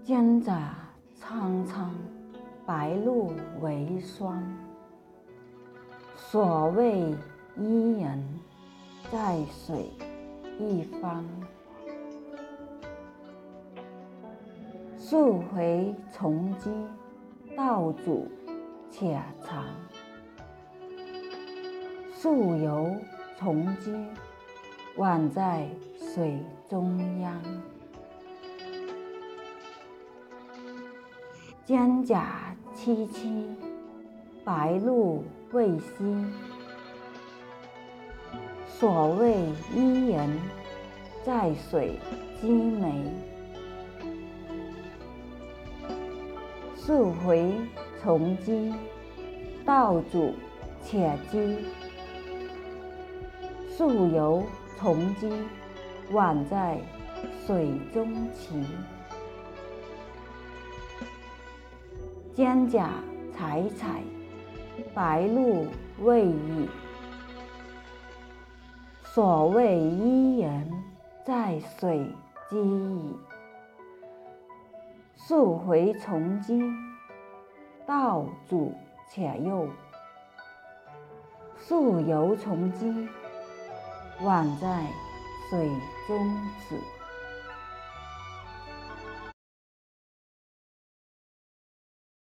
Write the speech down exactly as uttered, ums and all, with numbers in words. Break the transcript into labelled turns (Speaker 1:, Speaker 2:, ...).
Speaker 1: 蒹葭苍苍，白露为霜。所谓伊人，在水一方。溯洄从矶，道阻且长。溯游从矶，宛在水中央。蒹葭萋萋，白露未晞。所谓伊人，在水击眉。溯洄从矶，道阻且跻。溯游从矶，宛在水中期。蒹葭采采，白露未已。所谓伊人，在水击矣。溯洄从矶，道阻且右。溯游从矶，宛在水中止。